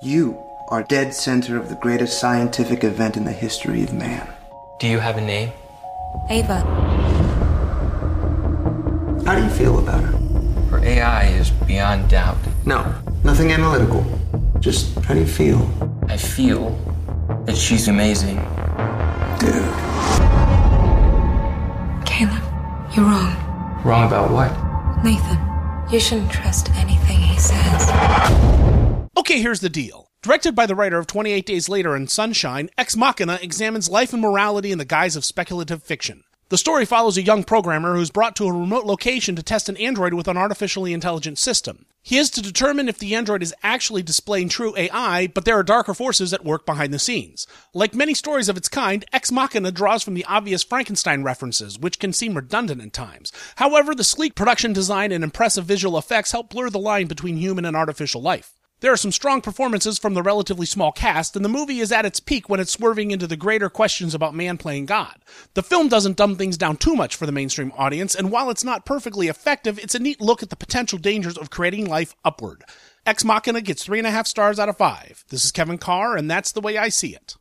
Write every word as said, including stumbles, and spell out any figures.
You are dead center of the greatest scientific event in the history of man. Do you have a name? Ava. How do you feel about her? Her A I is beyond doubt. No, nothing analytical. Just how do you feel? I feel that she's amazing. Dude. Caleb, you're wrong. Wrong about what? Nathan, you shouldn't trust anything he says. Okay, here's the deal. Directed by the writer of twenty-eight Days Later and Sunshine, Ex Machina examines life and morality in the guise of speculative fiction. The story follows a young programmer who's brought to a remote location to test an android with an artificially intelligent system. He is to determine if the android is actually displaying true A I, but there are darker forces at work behind the scenes. Like many stories of its kind, Ex Machina draws from the obvious Frankenstein references, which can seem redundant at times. However, the sleek production design and impressive visual effects help blur the line between human and artificial life. There are some strong performances from the relatively small cast, and the movie is at its peak when it's swerving into the greater questions about man playing God. The film doesn't dumb things down too much for the mainstream audience, and while it's not perfectly effective, it's a neat look at the potential dangers of creating life upward. Ex Machina gets three and a half stars out of five. This is Kevin Carr, and that's the way I see it.